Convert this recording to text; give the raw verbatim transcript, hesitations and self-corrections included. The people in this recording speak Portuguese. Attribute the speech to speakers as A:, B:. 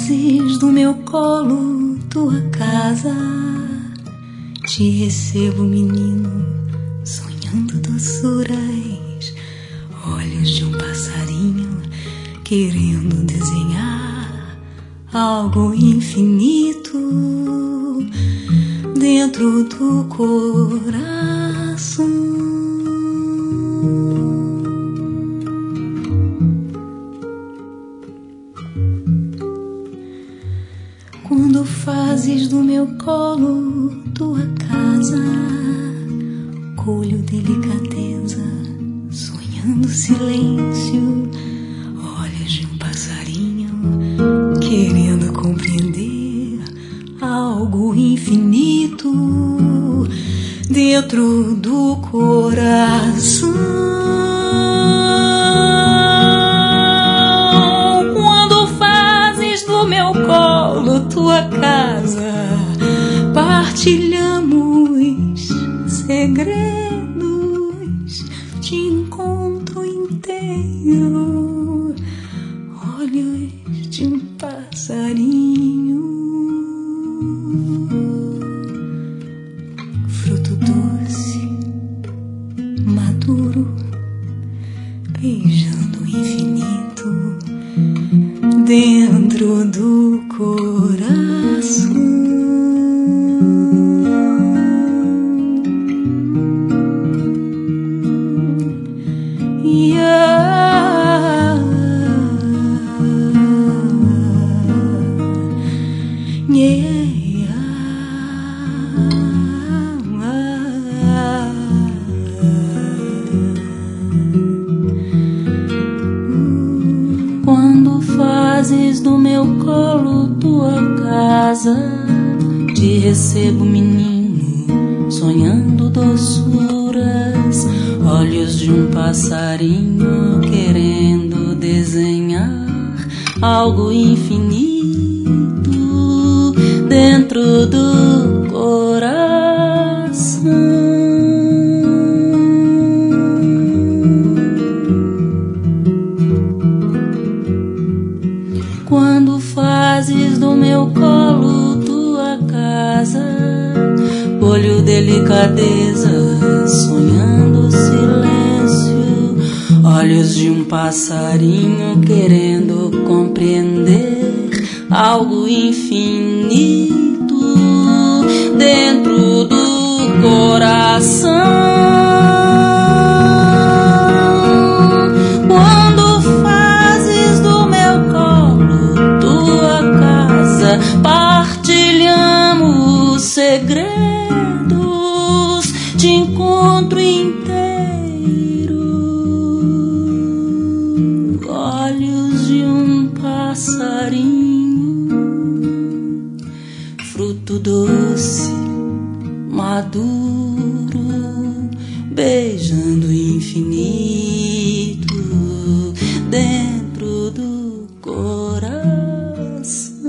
A: fazes do meu colo tua casa, te recebo, menino, sonhando doçuras, olhos de um passarinho querendo desenhar algo infinito dentro do coração. Quando fazes do meu colo tua casa, colho delicadeza, sonhando silêncio, olhos de um passarinho querendo compreender algo infinito dentro do coração. Quando fazes do meu colo tua casa, partilhamos segredos, te encontro inteiro, olhos de um passarinho, fruto doce, maduro, beijando o infinito dentro do coração. Yeah. Yeah. Quando fazes do meu colo tua casa, te recebo, menino, sonhando doçuras, olhos de um passarinho querendo desenhar algo infinito dentro do coração. Quando fazes do meu colo tua casa, olho delicadeza, sonhando silêncio, olhos de um passarinho querendo compreender algo infinito dentro do coração. Quando fazes do meu colo tua casa, partilhamos segredos, te encontro inteiro, olhos de um passarinho, fruto doce, maduro, beijando o infinito dentro do coração.